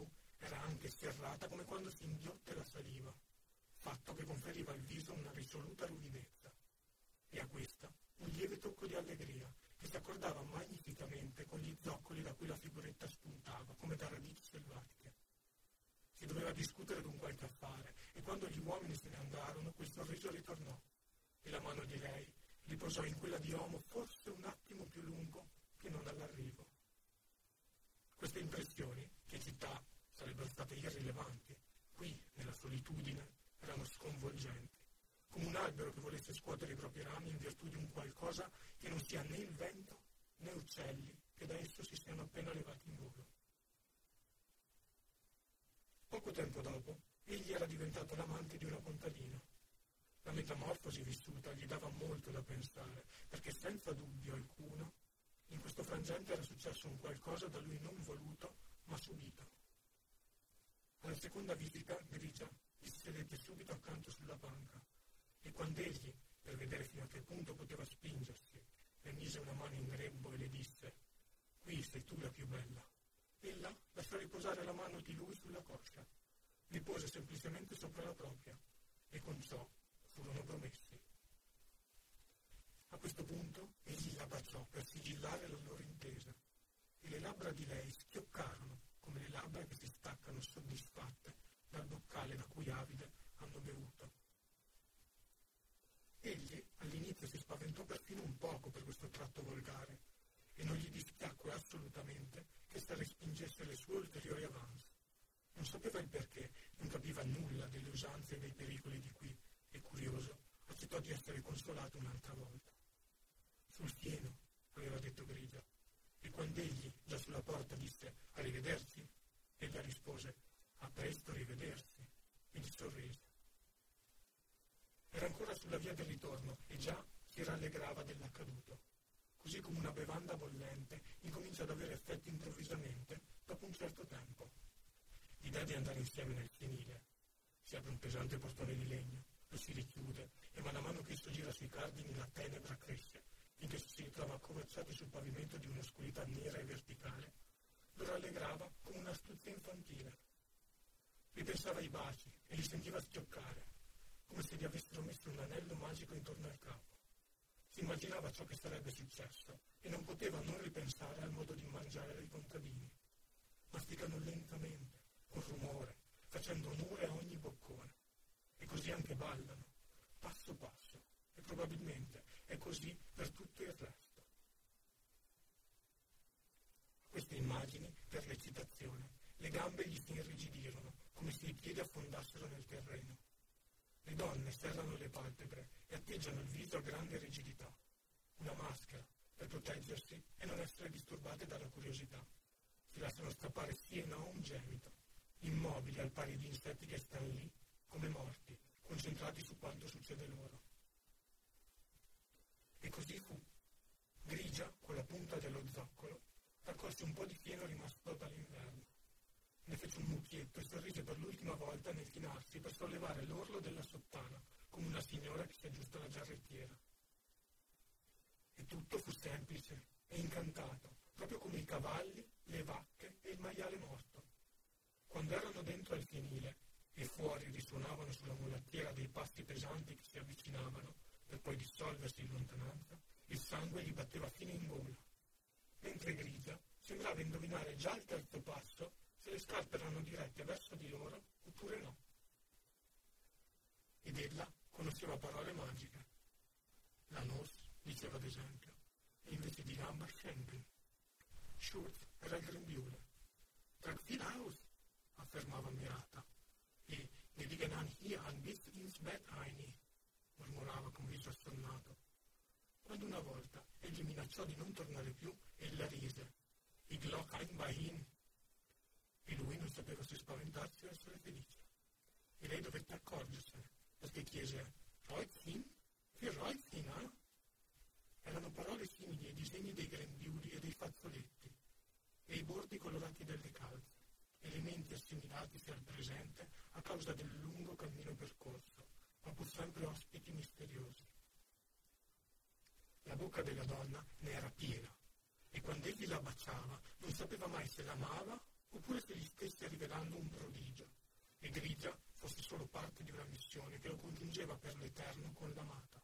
era anche serrata come quando si inghiotte la saliva, fatto che conferiva al viso una risoluta ruvidezza, e a questa un lieve tocco di allegria che si accordava magnificamente con gli zoccoli da cui la figuretta spuntava, come da radici selvatiche. Si doveva discutere d'un qualche affare, e quando gli uomini se ne andarono, quel sorriso ritornò, e la mano di lei riposò in quella di Omo forse un attimo più lungo che non all'arrivo. Queste impressioni, che città sarebbero state irrilevanti, qui, nella solitudine, erano sconvolgenti, come un albero che volesse scuotere i propri rami in virtù di un qualcosa che non sia né il vento né uccelli che da esso si siano appena levati in volo. Poco tempo dopo, egli era diventato l'amante di una contadina. La metamorfosi vissuta gli dava molto da pensare, perché senza dubbio alcuno, in questo frangente era successo un qualcosa da lui non voluto, ma subito. Alla seconda visita, Grigia gli si sedette subito accanto sulla panca, e quando egli, per vedere fino a che punto poteva spingersi, le mise una mano in grembo e le disse: «Qui sei tu la più bella». Ella lasciò riposare la mano di lui sulla coscia, li pose semplicemente sopra la propria, e con ciò furono promessi. A questo punto egli la baciò per sigillare la loro intesa, e le labbra di lei schioccarono come le labbra che si staccano soddisfatte dal boccale da cui avide hanno bevuto. Egli all'inizio si spaventò perfino un poco per questo tratto volgare, e non gli dispiacque assolutamente che essa respingesse le sue ulteriori avanzi. Non sapeva il perché, non capiva nulla delle usanze e dei pericoli di qui, e curioso, accettò di essere consolato un'altra volta. «Sul fieno», aveva detto Grigia, e quando egli, già sulla porta, disse «Arrivederci», ella rispose «A presto, rivedersi», e gli sorrise. Era ancora sulla via del ritorno e già si rallegrava dell'accaduto. Così come una bevanda bollente incomincia ad avere effetti improvvisamente dopo un certo tempo. L'idea di andare insieme nel fienile. Si apre un pesante portone di legno, lo si richiude e man mano che esso gira sui cardini la tenebra cresce, finché si ritrova accovacciati sul pavimento di un'oscurità nera e verticale. Lo rallegrava come un'astuzia infantile. Ripensava ai baci e li sentiva schioccare, come se gli avessero messo un anello magico intorno al capo. Si immaginava ciò che sarebbe successo e non poteva non ripensare al modo di mangiare dei contadini. Masticano lentamente, con rumore, facendo onore a ogni boccone. E così anche ballano, passo passo, e probabilmente è così per tutto il resto. A queste immagini, per l'eccitazione, le gambe gli si irrigidirono, come se i piedi affondassero nel terreno. Le donne serrano le palpebre e atteggiano il viso a grande rigidità, una maschera per proteggersi e non essere disturbate dalla curiosità. Si lasciano scappare sì e no un gemito, immobili al pari di insetti che stanno lì, come morti, concentrati su quanto succede loro. E così fu. Grigia, con la punta dello zoccolo, raccolse un po' di fieno rimasto dall'inverno. Ne fece un mucchietto e sorrise per l'ultima volta nel chinarsi per sollevare l'orlo della sottana, come una signora che si aggiusta la giarrettiera. E tutto fu semplice e incantato, proprio come i cavalli, le vacche e il maiale morto. Quando erano dentro al fienile e fuori risuonavano sulla mulattiera dei passi pesanti che si avvicinavano per poi dissolversi in lontananza, il sangue gli batteva fino in gola. Mentre Grigia sembrava indovinare già al terzo passo se le scarpe erano dirette verso di loro oppure no. Ed ella conosceva parole magiche. La nos diceva ad esempio, e invece di gamba schenken. Schurz era il grembiule. Trag viel aus, affermava ammirata, e ne liegen an hier ein bisschen ins Bett ein, mormorava con viso assonnato. Quando una volta egli minacciò di non tornare più, ella rise. Ich glock ein bei hin. E lui non sapeva se spaventarsi o essere felice. E lei dovette accorgersene, perché chiese «Reuzin? Che Reuzin, eh?» Erano parole simili ai disegni dei grembiuli e dei fazzoletti, e i bordi colorati delle calze, elementi assimilatisi al presente a causa del lungo cammino percorso, ma pur sempre ospiti misteriosi. La bocca della donna ne era piena, e quando egli la baciava non sapeva mai se l'amava oppure se gli stesse rivelando diventando un prodigio, e Grigia fosse solo parte di una missione che lo congiungeva per l'eterno con l'amata.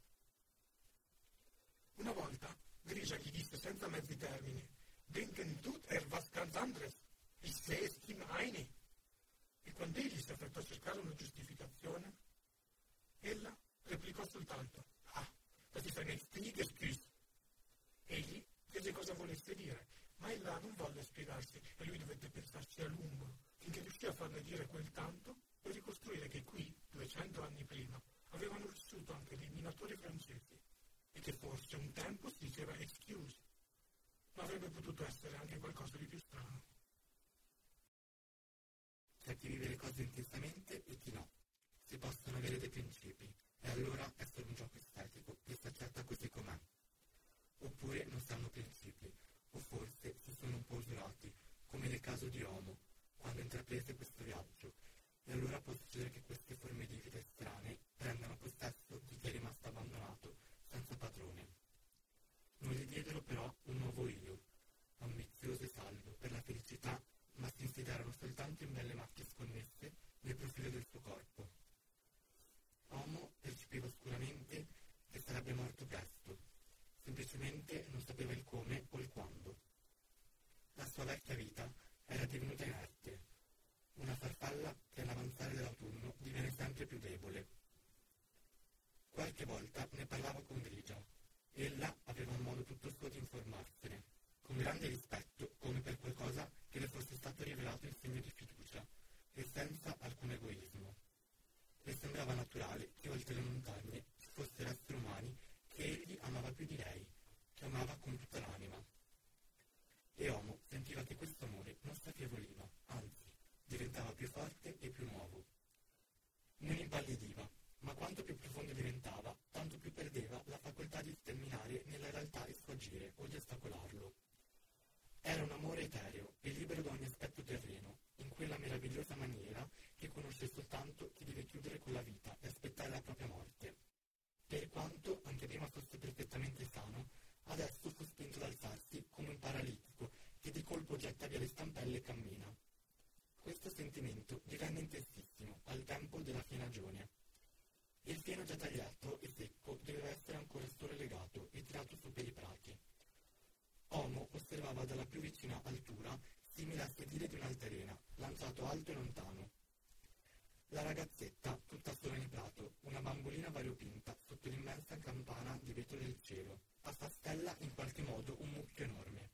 Una volta Grigia gli disse senza mezzi termini: Denken tut was ganz anderes, ich sehe es ihm eine. E quando egli si affrettò a cercare una giustificazione, ella replicò soltanto: das ist ein Extriegeskuss. Egli chiese cosa volesse dire, ma ella non volle spiegarsi e lui dovette pensarci a lungo, finché riuscì a farle dire quel tanto e ricostruire che qui, 200 anni prima, avevano vissuto anche dei minatori francesi e che forse un tempo si diceva excuse, ma avrebbe potuto essere anche qualcosa di più strano. C'è chi vive le cose intensamente e chi no. Si possono avere dei principi, e allora è solo un gioco estetico che si accetta così com'è. Oppure non si hanno principi, o forse si sono un po' usurati, come nel caso di Homo, quando intraprese questo viaggio, e allora può succedere che queste forme di vita strane prendano possesso di chi è rimasto abbandonato, senza padrone. Non gli diedero però un nuovo io, ambizioso e saldo per la felicità, ma si insidiarono soltanto in belle macchie sconnesse nel profilo del suo corpo. Homo percepiva oscuramente che sarebbe morto presto, semplicemente non sapeva il come o il quando. La sua vecchia vita era divenuta inerte, una farfalla che all'avanzare dell'autunno diviene sempre più debole. Qualche volta ne parlava con Grigia. Ella aveva un modo tutto suo di informarsene, con grande rispetto, come per qualcosa che le fosse stato rivelato in segno di fiducia, e senza alcun egoismo. Le sembrava naturale che oltre le montagne ci fossero esseri umani che egli amava più di lei, che amava con tutta l'anima. E Homo sentiva che questo amore non si affievoluiva, anzi, diventava più forte e più nuovo. Non impallidiva, ma quanto più profondo diventava, tanto più perdeva la facoltà di sterminare nella realtà il suo agire o di ostacolarlo. Era un amore etereo e libero da ogni aspetto terreno, in quella meravigliosa maniera che conosce soltanto chi deve chiudere con la vita e aspettare la propria morte. Per quanto anche prima fosse perfettamente sano, adesso fu spinto ad alzarsi come un paralitico che di colpo getta via le stampelle e cammina. Questo sentimento divenne intensissimo al tempo della fienagione. Il fieno già tagliato e secco doveva essere ancora solo legato e tirato su per i prati. Homo osservava dalla più vicina altura, simile al sedile di un'altalena, lanciato alto e lontano. La ragazzetta, tutta sola nel prato, una bambolina variopinta sotto l'immensa campana di vetro del cielo, affastella in qualche modo un mucchio enorme.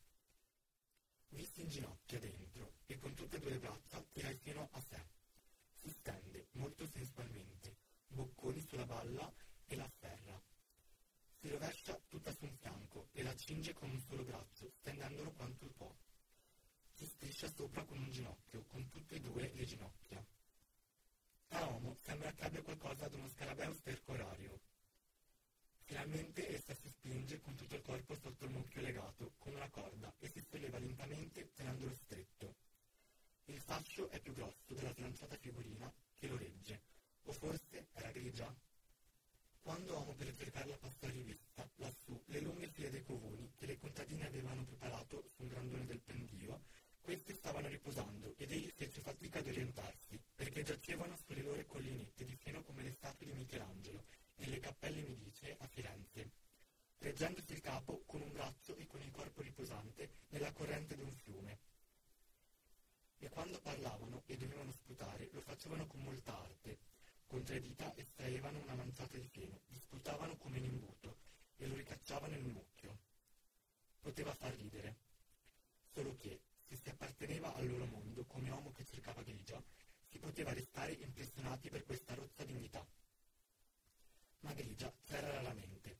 Vi si inginocchia dentro e con tutte e due le braccia tira il fieno a sé. Si stende molto sensualmente, bocconi sulla balla e la afferra. Si rovescia tutta su un fianco e la cinge con un solo braccio, stendendolo quanto può. Si striscia sopra con un ginocchio, con tutte e due le ginocchia. A Homo sembra che abbia qualcosa ad uno scarabeo stercorario. Finalmente essa si spinge con tutto il corpo sotto il mucchio legato, con una corda, e si solleva lentamente tenendolo stretto. Il fascio è più grosso della slanciata figurina che lo regge, o forse era Grigia? Quando Homo per cercarla passò in rivista, lassù, le lunghe file dei covoni che le contadine avevano preparato su un grandone del pendio, questi stavano riposando ed egli fece fatica ad orientarsi, perché giacevano sulle loro collinette di fieno come le statue di Michelangelo e le cappelle medicee a Firenze, reggendosi il capo con un braccio e con il corpo riposante nella corrente di un fiume. E quando parlavano e dovevano sputare, lo facevano con molta arte. Con 3 dita estraevano una manciata di fieno, disputavano come in imbuto e lo ricacciavano in un mucchio. Poteva far ridere, solo che, se si apparteneva al loro mondo come uomo che cercava Grigia, si poteva restare impressionati per questa rozza dignità. Ma Grigia c'era raramente.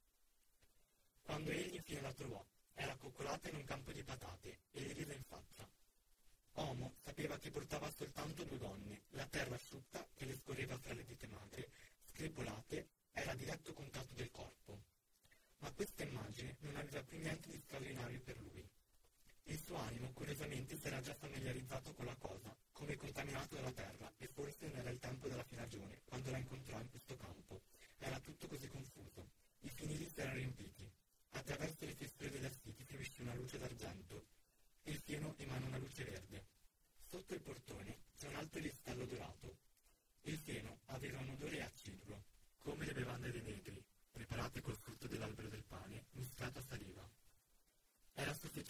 Quando egli infine la trovò, era coccolata in un campo di patate e gli rise in faccia. Homo sapeva che portava soltanto 2 gonne, la terra asciutta che le scorreva fra le dita magre, screpolate, era diretto contatto del corpo. Ma questa immagine non aveva più niente di straordinario per lui. Il suo animo curiosamente si era già familiarizzato con la cosa, come contaminato dalla terra, e forse non era il tempo della fienagione, quando la incontrò in questo campo. Era tutto così confuso. I finili si erano riempiti. Attraverso le fessure degli assiti fluisce una luce d'argento. Il fieno emana una luce verde. Sotto il portone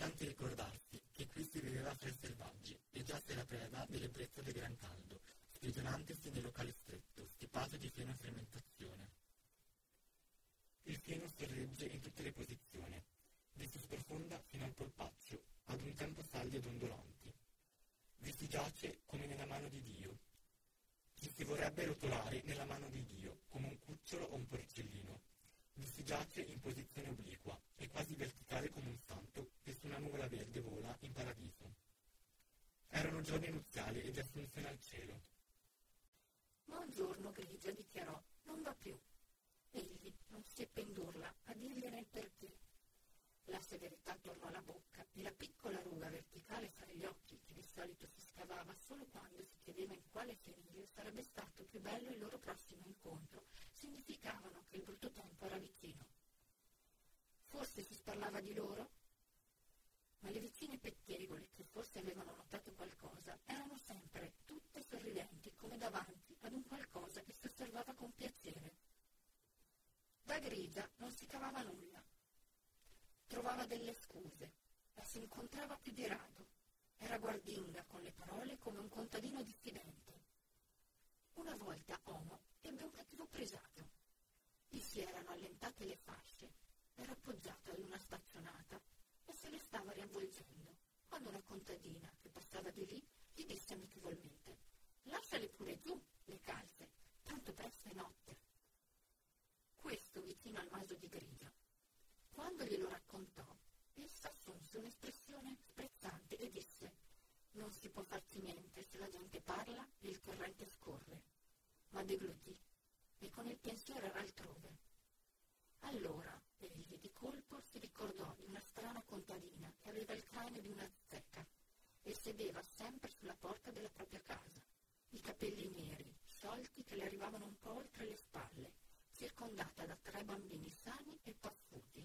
nonostante ricordarsi che qui si viveva fra i selvaggi e già si era preda dell'ebbrezza del gran caldo, sprigionantesi nel locale stretto, stipato di fieno fermentazione. Il fieno si regge in tutte le posizioni, vi si sprofonda fino al polpaccio, ad un tempo saldi ed ondolanti. Vi si giace come nella mano di Dio. Chi si vorrebbe rotolare nella mano di Dio, come un cucciolo o un porcellino. Vi si giace in posizione obliqua e quasi verticale come un santo che su una nuvola verde vola in paradiso. Erano giorni nuziali e di assunzione al cielo. Ma un giorno Grigia dichiarò: non va più. Egli non seppe indurla a dirgliene il perché. La severità tornò alla bocca e la piccola ruga verticale fra gli occhi, che di solito si scavava solo quando si chiedeva in quale felice sarebbe stato più bello il loro prossimo incontro, significavano che il brutto tempo era vicino. Forse si sparlava di loro? Ma le vicine pettegole, che forse avevano notato qualcosa, erano sempre tutte sorridenti, come davanti ad un qualcosa che si osservava con piacere. Da Grigia non si cavava nulla. Trovava delle scuse, la si incontrava più di rado. Era guardinga con le parole come un contadino diffidente. Una volta Omo ebbe un cattivo presagio. Gli si erano allentate le fasce, era appoggiato ad una staccionata e se le stava riavvolgendo, quando una contadina che passava di lì gli disse amichevolmente: «Lasciale pure giù le calze, tanto presto è notte». Questo vicino al naso di Grigia. Quando glielo raccontò, essa assunse un'espressione sprezzante e disse: «Non si può farci niente se la gente parla e il torrente scorre». Ma deglutì e con il pensiero era altrove. Allora egli di colpo si ricordò di una strana contadina che aveva il cranio di una zecca e sedeva sempre sulla porta della propria casa, i capelli neri, sciolti che le arrivavano un po' oltre le spalle, circondata da 3 bambini sani e paffuti.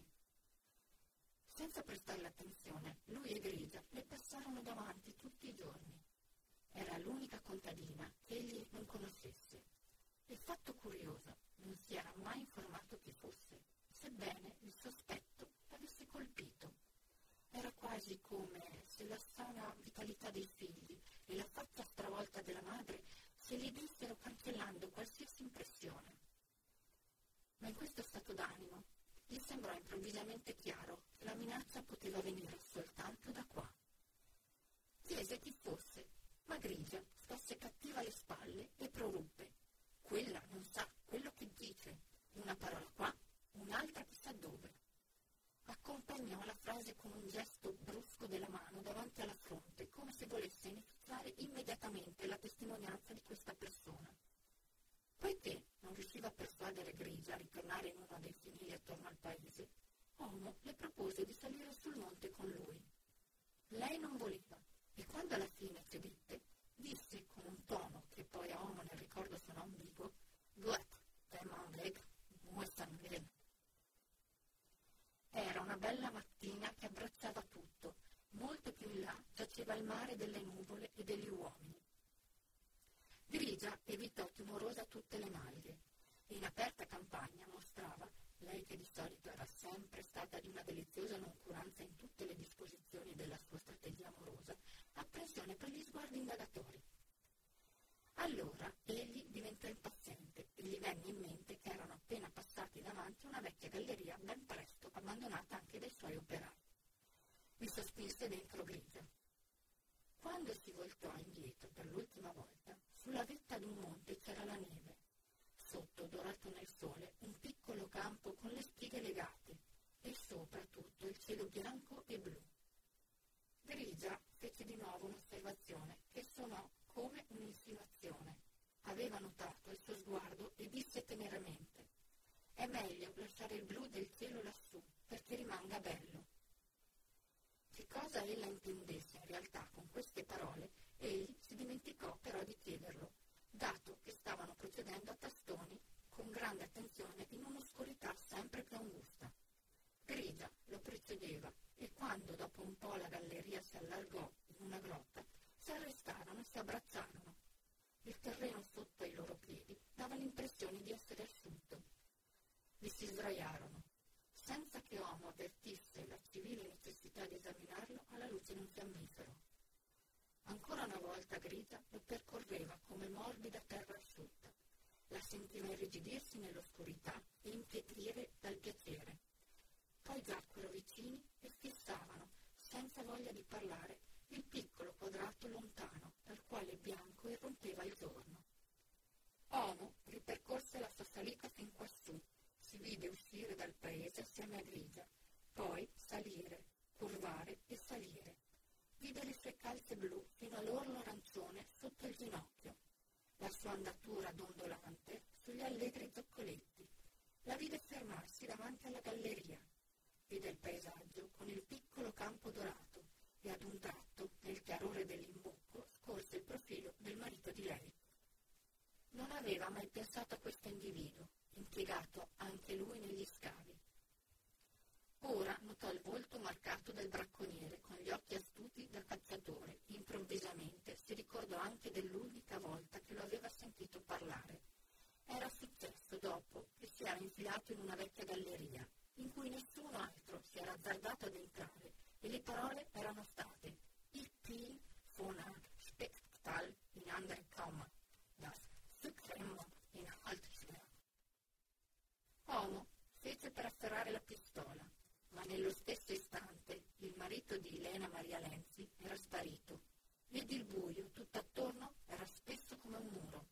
Senza prestarle attenzione, lui e Grigia le passarono davanti tutti i giorni. Era l'unica contadina che egli non conoscesse. Il fatto curioso, non si era mai informato chi fosse, sebbene il sospetto l'avesse colpito. Era quasi come se la sana vitalità dei figli e la faccia stravolta della madre se li vissero cancellando qualsiasi impressione. Ma in questo stato d'animo gli sembrò improvvisamente chiaro che la minaccia poteva venire soltanto da qua. Chiese chi fosse, ma Grigia scosse cattiva le spalle e proruppe: «Quella non sa quello che dice, una parola qua, un'altra chissà dove». Accompagnò la frase con un gesto brusco della mano davanti alla fronte, come se volesse iniziare immediatamente la testimonianza di questa persona. Poiché non riusciva a persuadere Grigia a ritornare in uno dei fienili attorno al paese, Omo le propose di salire sul monte con lui. Lei non voleva e quando alla fine cedette, disse con un tono che poi a Omo nel ricordo suonò ambiguo: «Gut, der Mann weg, muss dann gehen». Era una bella mattina che abbracciava tutto. Molto più in là giaceva il mare delle nuvole e degli uomini. Grigia evitò timorosa tutte le maglie e in aperta campagna mostrava, lei che di solito era sempre stata di una deliziosa noncuranza in tutte le disposizioni della sua strategia amorosa, apprensione per gli sguardi indagatori. Allora egli diventò impaziente e gli venne in mente che erano appena passati davanti una vecchia galleria ben presto abbandonata anche dai suoi operai. Vi sospinse dentro Grigia. Quando si voltò indietro per l'ultima volta, sulla vetta d'un monte c'era la neve. Sotto, dorato nel sole, un piccolo campo con le spighe legate e sopra tutto il cielo bianco e blu. Grigia fece di nuovo un'osservazione che suonò come un'insinuazione. Aveva notato il suo sguardo e disse teneramente: «È meglio lasciare il blu del cielo lassù, perché rimanga bello». Che cosa ella intendesse in realtà con queste parole, egli si dimenticò però di chiederlo, dato che stavano procedendo a tastoni con grande attenzione in un'oscurità sempre più angusta. Grigia lo precedeva e quando dopo un po' la galleria si allargò in una grotta, si arrestarono e si abbracciarono. Il terreno sotto ai loro piedi dava l'impressione di essere asciutto. Vi si sdraiarono. Senza che Omo avvertisse la civile necessità di esaminarlo, volta grigia lo percorreva come morbida terra asciutta. La sentiva irrigidirsi nell'oscurità e impietrire dal piacere. Poi giacquero vicini e fissavano, senza voglia di parlare, il piccolo quadrato lontano, dal quale bianco irrompeva il giorno. Omo ripercorse la sua salita fin quassù, si vide uscire dal paese assieme a Grigia, poi salire, curvare e salire. Vide le sue calze blu fino all'orlo arancione sotto il ginocchio, la sua andatura dondolante sugli allegri zoccoletti. La vide fermarsi davanti alla galleria. Vide il paesaggio con il piccolo campo dorato e ad un tratto, nel chiarore dell'imbucco, scorse il profilo del marito di lei. Non aveva mai pensato a questo individuo, impiegato anche lui negli scavi. Ora notò il volto marcato del bracconiere con gli occhi astuti da cacciatore. Improvvisamente si ricordò anche dell'unica volta che lo aveva sentito parlare. Era successo dopo che si era infilato in una vecchia galleria, in cui nessuno altro si era azzardato ad entrare, e le parole erano state «Ich bin von einem Spektal in andere Kammer, das Zuckermo in Haltschwer». Omo fece per afferrare la pistola, ma nello stesso istante il marito di Elena Maria Lenzi era sparito. Vidi il buio, tutto attorno era spesso come un muro.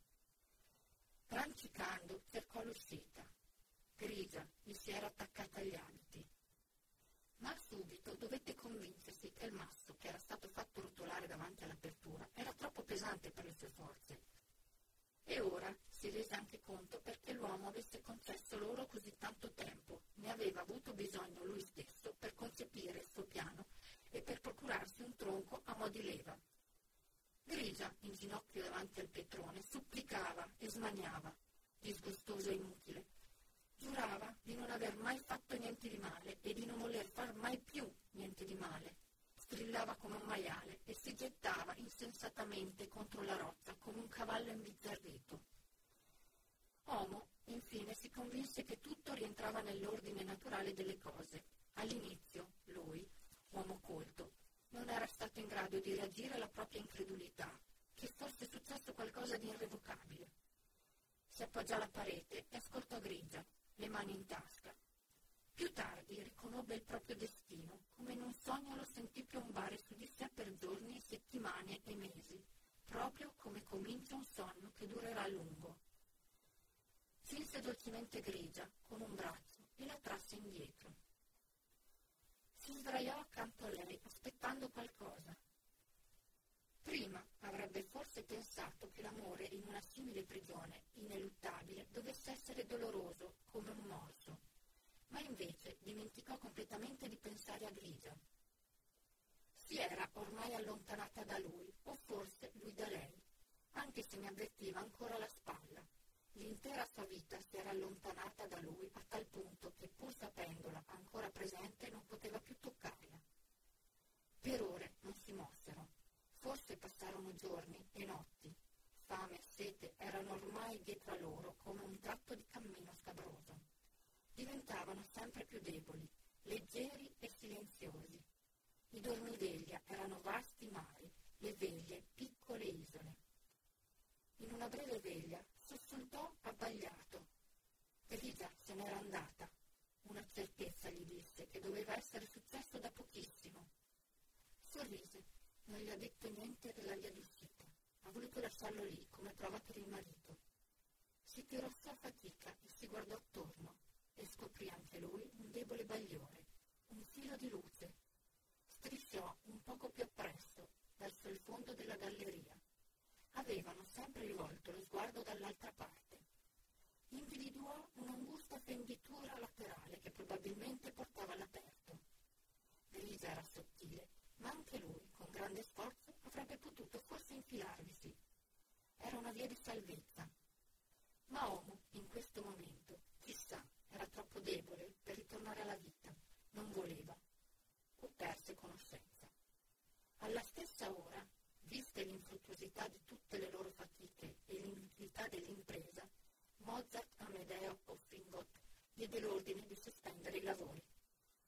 Rancicando cercò l'uscita. Grigia gli si era attaccata agli abiti. Ma subito dovette convincersi che il masso che era stato fatto rotolare davanti all'apertura era troppo pesante per le sue forze. E ora si rese anche conto perché l'uomo avesse concesso loro così tanto tempo. Ne aveva avuto bisogno lui stesso per concepire il suo piano e per procurarsi un tronco a mo' di leva. Grigia, in ginocchio davanti al pietrone, supplicava e smaniava, disgustoso e inutile. Giurava di non aver mai fatto niente di male e di non voler far mai più niente di male. Strillava come un maiale e si gettava insensatamente contro la roccia come un cavallo imbizzarrito. Omo, infine, si convinse che tutto rientrava nell'ordine naturale delle cose. All'inizio, lui, uomo colto, non era stato in grado di reagire alla propria incredulità, che fosse successo qualcosa di irrevocabile. Si appoggiò alla parete e ascoltò Grigia, le mani in tasca. Più tardi riconobbe il proprio destino, come in un sogno lo sentì piombare su di sé per giorni, settimane e mesi, proprio come comincia un sonno che durerà a lungo. Cinse dolcemente Grigia con un braccio e la trasse indietro. Si sdraiò accanto a lei, aspettando qualcosa. Prima avrebbe forse pensato che l'amore in una simile prigione ineluttabile dovesse essere doloroso come un morso, ma invece dimenticò completamente di pensare a Grigia. Si era ormai allontanata da lui, o forse lui da lei, anche se ne avvertiva ancora la spalla. L'intera sua vita si era allontanata da lui a tal punto che, pur sapendola ancora presente, non poteva più toccarla. Per ore non si mossero. Forse passarono giorni e notti. Fame e sete erano ormai dietro a loro come un tratto di cammino scabroso. Diventavano sempre più deboli, leggeri e silenziosi. I dormiveglia erano vasti mari, le veglie piccole isole. In una breve veglia sussultò abbagliato. Grigia se n'era andata. Una certezza gli disse che doveva essere successo da pochissimo. Sorrise, non gli ha detto niente della via d'uscita. Ha voluto lasciarlo lì come prova per il marito. Si tirò su a fatica e si guardò attorno e scoprì anche lui un debole bagliore, un filo di luce. Strisciò un poco più appresso verso il fondo della galleria. Avevano sempre rivolto lo sguardo dall'altra parte. Individuò un'angusta fenditura laterale che probabilmente portava all'aperto. Grigia era sottile, ma anche lui, con grande sforzo, avrebbe potuto forse infilarvisi. Era una via di salvezza. Ma Omo, in questo momento, chissà, era troppo debole per ritornare alla vita. Non voleva. O perse conoscenza. Alla stessa ora, viste l'infruttuosità di tutte le loro fatiche e l'inutilità dell'impresa, Mozart Amedeo Offenbach diede l'ordine di sospendere i lavori.